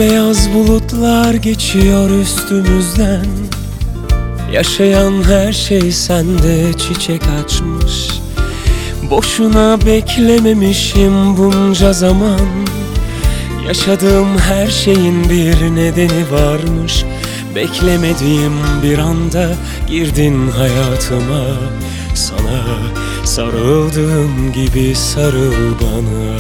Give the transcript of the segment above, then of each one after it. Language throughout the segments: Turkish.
Beyaz bulutlar geçiyor üstümüzden. Yaşayan her şey sende çiçek açmış. Boşuna beklememişim bunca zaman. Yaşadığım her şeyin bir nedeni varmış. Beklemediğim bir anda girdin hayatıma. Sana sarıldığım gibi sarıl bana.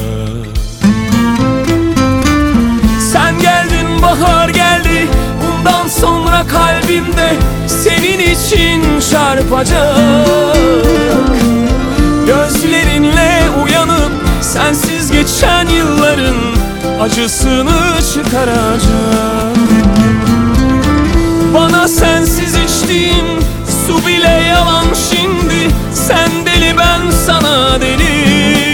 Sen geldin, bahar geldi. Bundan sonra kalbimde senin için çarpacak. Gözlerinle uyanıp sensiz geçen yılların acısını çıkaracak. Bana sensiz içtiğim su bile yalan şimdi. Sen deli, ben sana deli.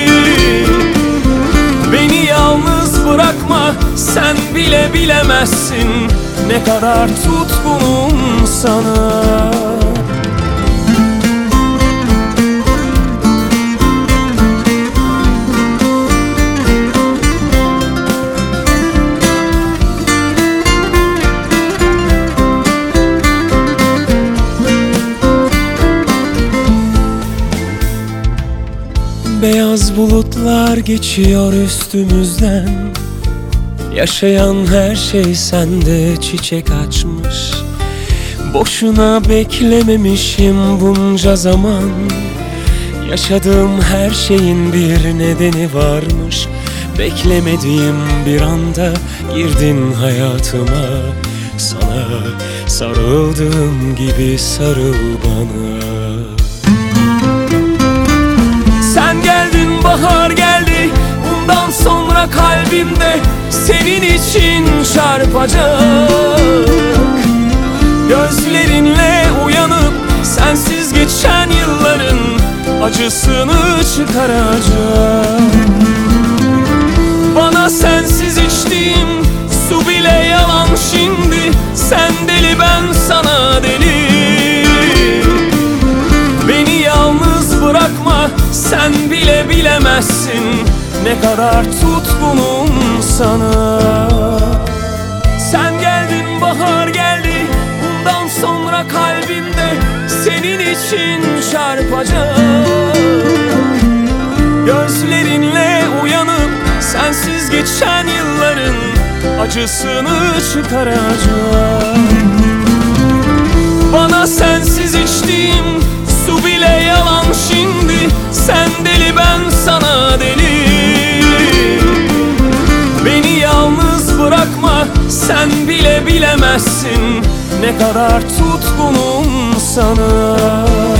Beni yalnız bırakma, sen bile bilemezsin ne kadar tutkunum sana. Beyaz bulutlar geçiyor üstümüzden. Yaşayan her şey sende çiçek açmış. Boşuna beklememişim bunca zaman. Yaşadığım her şeyin bir nedeni varmış. Beklemediğim bir anda girdin hayatıma. Sana sarıldığım gibi sarıl bana. Sen geldin, bahar geldi. Bundan sonra kalbimde senin için çarpacak. Gözlerinle uyanıp sensiz geçen yılların acısını çıkaracak. Bana sensiz içtiğim su bile yalan şimdi. Sen deli, ben sana deli. Beni yalnız bırakma, sen bile bilemezsin ne kadar tutkunum sana. Sen geldin, bahar geldi. Bundan sonra kalbimde senin için çarpacak. Gözlerinle uyanıp sensiz geçen yılların acısını çıkaracak. Bana sensiz içtiğim su bile yalan şimdi. Sen deli, ben sana deli. Beni yalnız bırakma, sen bile bilemezsin ne kadar tutkunum sana.